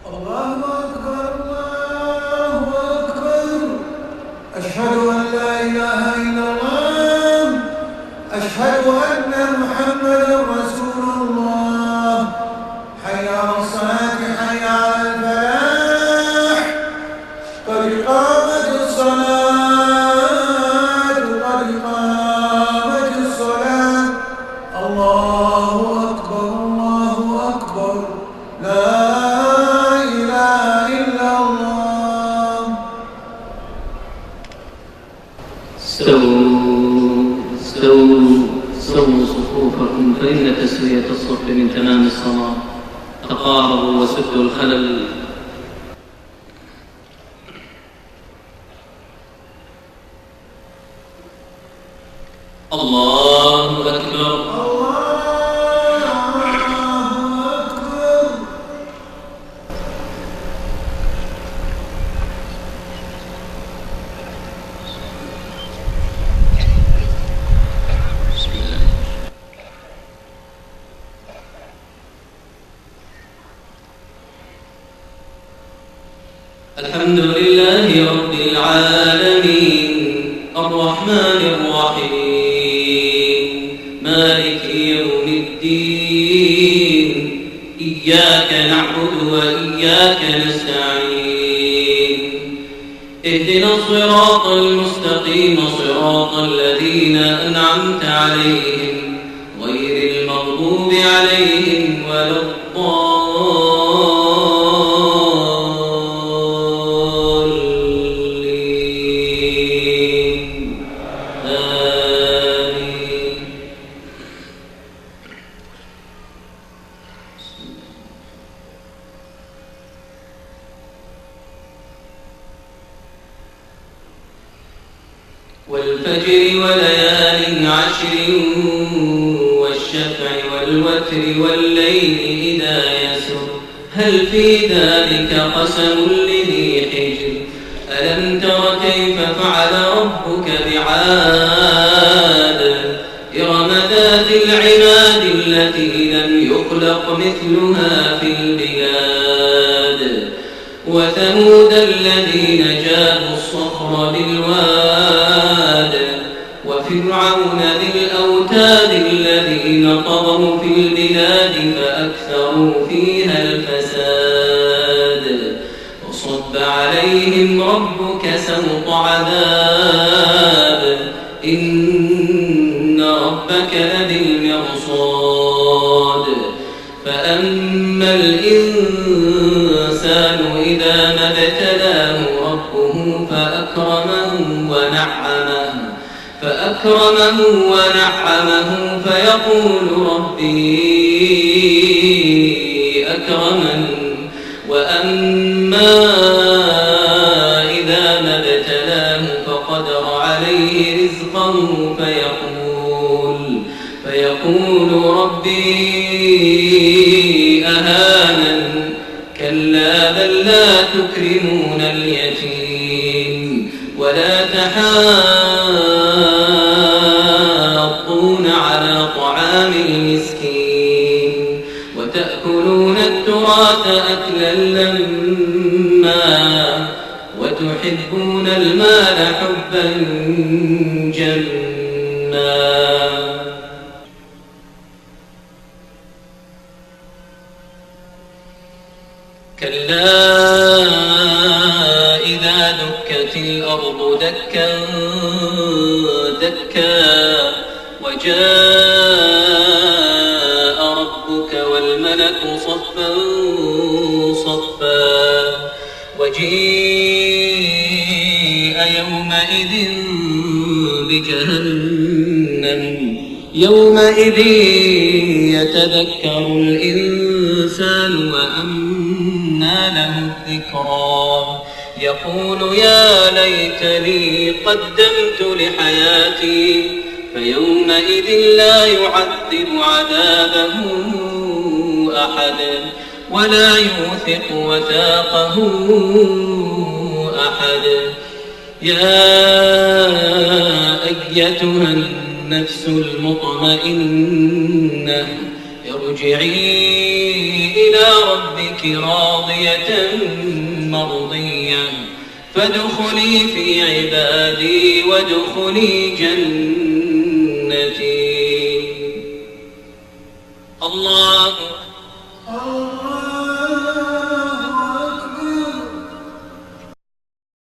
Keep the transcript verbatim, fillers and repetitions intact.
الله أكبر الله أكبر. أشهد أن لا إله إلا الله. أشهد أن محمدا رسول الله. حي على الصلاة حي على الفلاح. قد قامت الصلاة قد قامت الصلاة. الله أكبر الله أكبر. لا إله إلا الله. استووا استووا استووا صفوفكم فإن تسوية الصف من تمام الصلاة. تقاربوا وسدوا الخلل. الله أكبر. الحمد لله رب العالمين الرحمن الرحيم مالك يوم الدين إياك نعبد وإياك نستعين اهدنا الصراط المستقيم صراط الذين أنعمت عليهم غير المغضوب عليهم ولا الضالين. والفجر وليال عشر والشفع والوتر والليل إذا يسر هل في ذلك قسم لذي حجر ألم تر كيف فعل ربك بعاد إرم ذات العماد التي لم يخلق مثلها في البلاد وثمود الذين جابوا الصخر بالواد وفرعون ذي الأوتاد الذين طغوا في البلاد فأكثروا فيها الفساد وصب عليهم ربك سوط عذاب إن ربك لبالمرصاد فأما الإنسان إذا ما ابتلاه ربه فأكرمه ونعمه فأكرمه ونعمه فيقول ربي أكرمن وأما إذا ما ابتلاه فقدر عليه رزقه فيقول فيقول ربي أهانن كلا بل لا تكرمون اليتيم ولا تحاضون على طعام المسكين وتأكلون التراث أكلا لما وتحبون المال حبا جما كلا إذا دكت الأرض دكا دكا وجاء ربك والملك صفا صفا وجيء يومئذ بجهنم يومئذ يتذكر الإنسان وأنى له الذكرى يقول يا ليتني قدمت لحياتي فيومئذ لا يعذب عذابه أحد ولا يوثق وثاقه أحد يا أيتها النفس المطمئنة ارجعي إلى ربك راضية مرضية فادخلي في عبادي وادخلي جنتي. الله